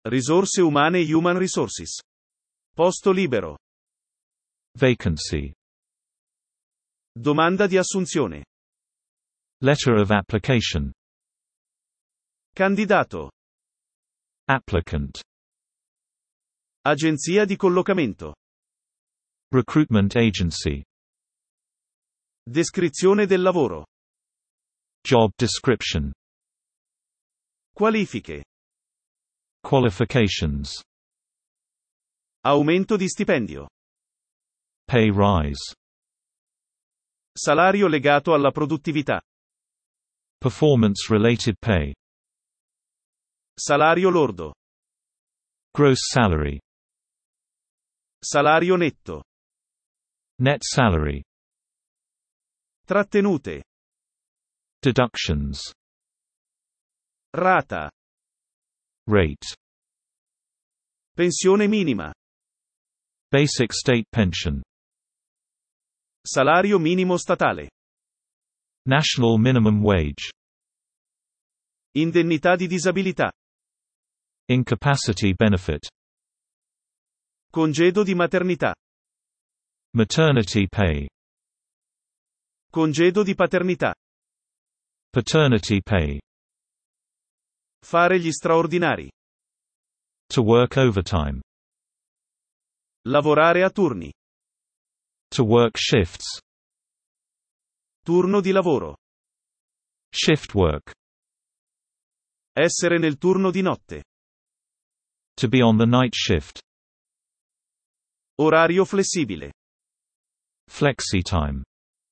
Risorse umane Human resources. Posto libero. Vacancy. Domanda di assunzione. Letter of application. Candidato. Applicant. Agenzia di collocamento. Recruitment agency. Descrizione del lavoro. Job description. Qualifiche. Qualifications. Aumento di stipendio. Pay rise. Salario legato alla produttività. Performance-related pay. Salario lordo. Gross salary. Salario netto. Net salary. Trattenute. Deductions. Rata. Rate. Pensione minima. Basic state pension. Salario minimo statale. National minimum wage. Indennità di disabilità. Incapacity benefit. Congedo di maternità. Maternity pay. Congedo di paternità. Paternity pay. Fare gli straordinari. To work overtime. Lavorare a turni. To work shifts. Turno di lavoro. Shift work. Essere nel turno di notte. To be on the night shift. Orario flessibile. Flexi time.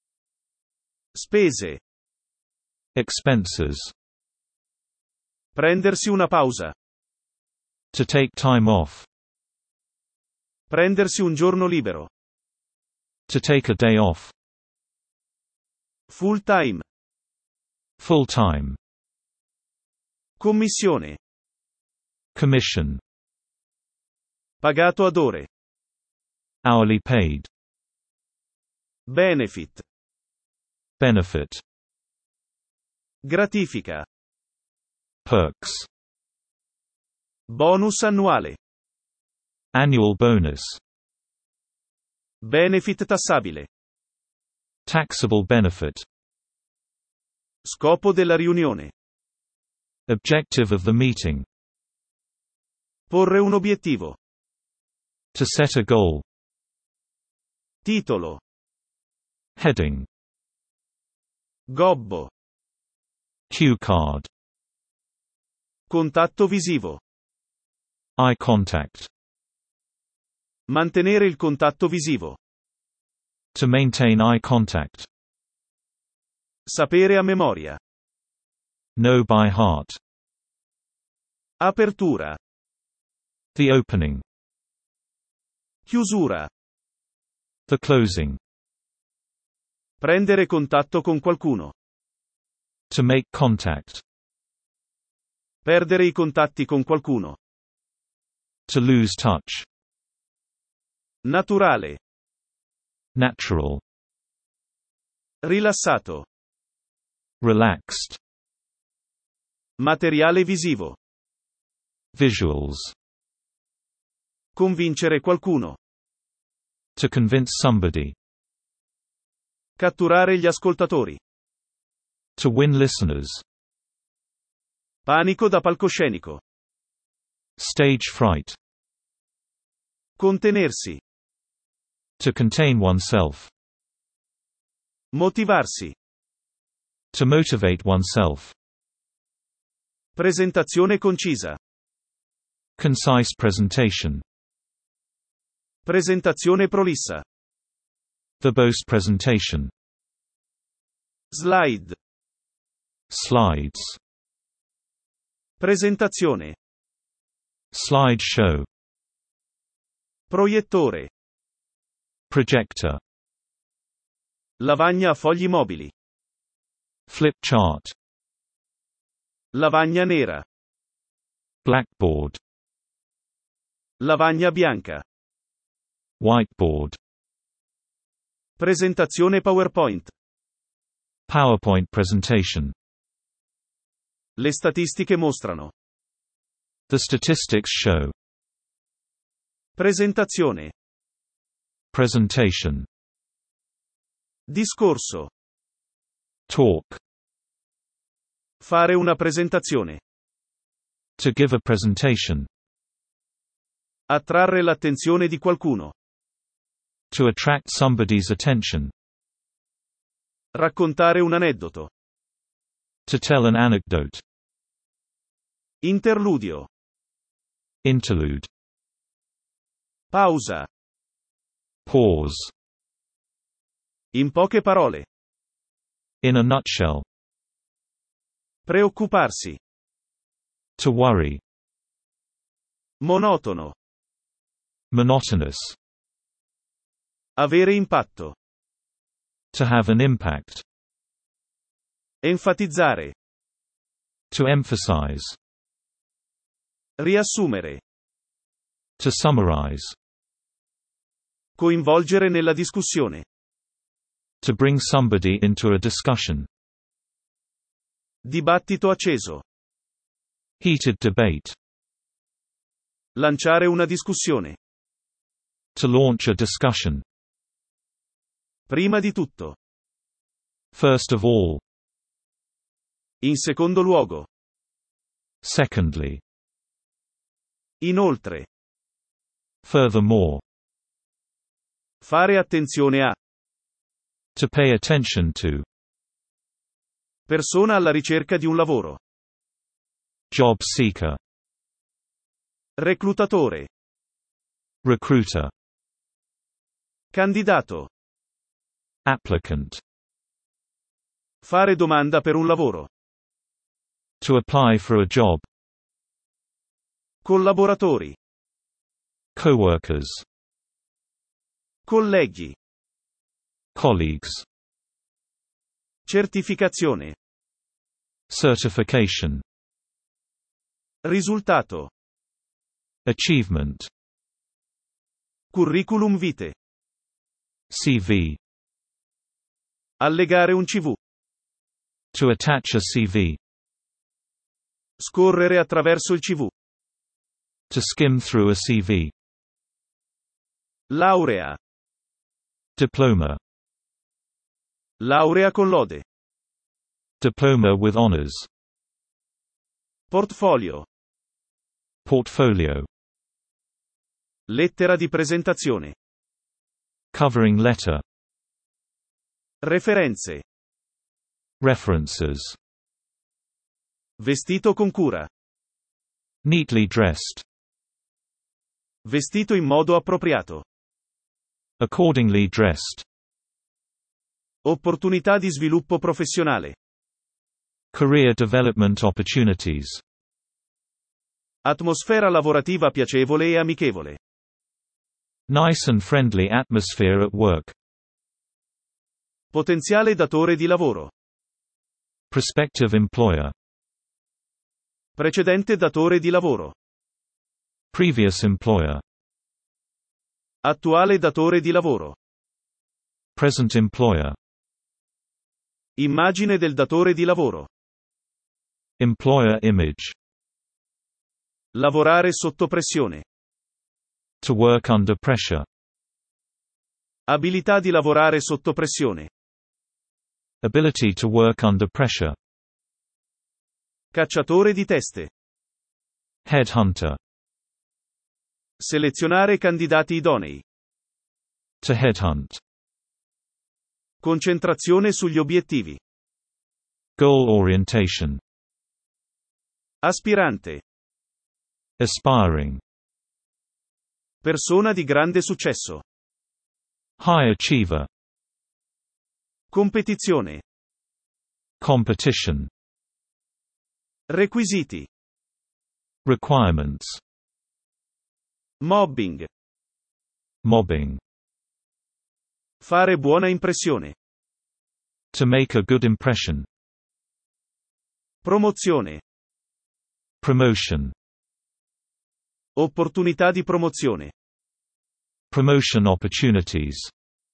Spese. Expenses. Prendersi una pausa. To take time off. Prendersi un giorno libero. To take a day off. Full time. Full time. Commissione. Commission. Pagato ad ore. Hourly paid. Benefit. Benefit. Gratifica. Perks. Bonus annuale. Annual bonus. Benefit tassabile. Taxable benefit. Scopo della riunione. Objective of the meeting. Porre un obiettivo. To set a goal. Titolo. Heading. Gobbo. Cue card. Contatto visivo. Eye contact. Mantenere il contatto visivo. To maintain eye contact. Sapere a memoria. Know by heart. Apertura. The opening. Chiusura. The closing. Prendere contatto con qualcuno. To make contact. Perdere i contatti con qualcuno. To lose touch. Naturale. Natural. Rilassato. Relaxed. Materiale visivo. Visuals. Convincere qualcuno. To convince somebody. Catturare gli ascoltatori. To win listeners. Panico da palcoscenico. Stage fright. Contenersi. To contain oneself. Motivarsi. To motivate oneself. Presentazione concisa. Concise presentation. Presentazione prolissa. Verbose presentation. Slide. Slides. Presentazione. Slide show. Proiettore. Projector. Lavagna a fogli mobili. Flip chart. Lavagna nera. Blackboard. Lavagna bianca. Whiteboard. Presentazione PowerPoint. PowerPoint presentation. Le statistiche mostrano. The statistics show. Presentazione. Presentation. Discorso. Talk. Fare una presentazione. To give a presentation. Attrarre l'attenzione di qualcuno. To attract somebody's attention. Raccontare un aneddoto. To tell an anecdote. Interludio. Interlude. Pausa. Pause. In poche parole. In a nutshell. Preoccuparsi. To worry. Monotono. Monotonous. Avere impatto. To have an impact. Enfatizzare. To emphasize. Riassumere. To summarize. Coinvolgere nella discussione. To bring somebody into a discussion. Dibattito acceso. Heated debate. Lanciare una discussione. To launch a discussion. Prima di tutto. First of all. In secondo luogo. Secondly. Inoltre. Furthermore. Fare attenzione a. To pay attention to. Persona alla ricerca di un lavoro. Job seeker. Reclutatore. Recruiter. Candidato. Applicant. Fare domanda per un lavoro. To apply for a job. Collaboratori. Coworkers. Colleghi. Colleagues. Certificazione. Certification. Risultato. Achievement. Curriculum vitae. CV. Allegare un CV. To attach a CV. Scorrere attraverso il CV. To skim through a CV. Laurea. Diploma. Laurea con lode. Diploma with honors. Portfolio. Portfolio. Lettera di presentazione. Covering letter. Referenze. References. Vestito con cura. Neatly dressed. Vestito in modo appropriato. Accordingly dressed. Opportunità di sviluppo professionale. Career development opportunities. Atmosfera lavorativa piacevole e amichevole. Nice and friendly atmosphere at work. Potenziale datore di lavoro. Prospective employer. Precedente datore di lavoro. Previous employer. Attuale datore di lavoro. Present employer. Immagine del datore di lavoro. Employer image. Lavorare sotto pressione. To work under pressure. Abilità di lavorare sotto pressione. Ability to work under pressure. Cacciatore di teste. Headhunter. Selezionare candidati idonei. To headhunt. Concentrazione sugli obiettivi. Goal orientation. Aspirante. Aspiring. Persona di grande successo. High achiever. Competizione. Competition. Requisiti. Requirements. Mobbing. Mobbing. Fare buona impressione. To make a good impression. Promozione. Promotion. Opportunità di promozione. Promotion opportunities.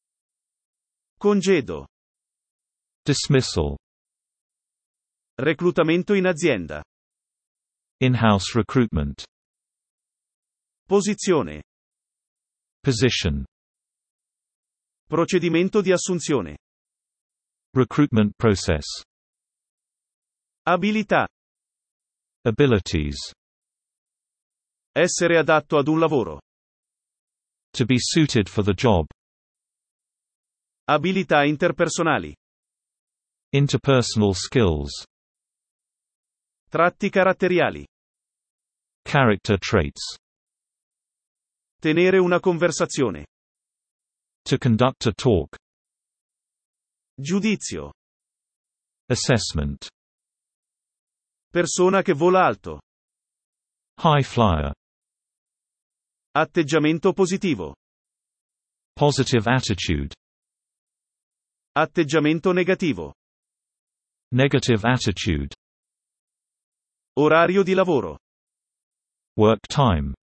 Congedo. Dismissal. Reclutamento in azienda. In-house recruitment. Posizione. Position. Procedimento di assunzione. Recruitment process. Abilità. Abilities. Essere adatto ad un lavoro. To be suited for the job. Abilità interpersonali. Interpersonal skills. Tratti caratteriali. Character traits. Tenere una conversazione. To conduct a talk. Giudizio. Assessment. Persona che vola alto. High flyer. Atteggiamento positivo. Positive attitude. Atteggiamento negativo. Negative attitude. Orario di lavoro. Work time.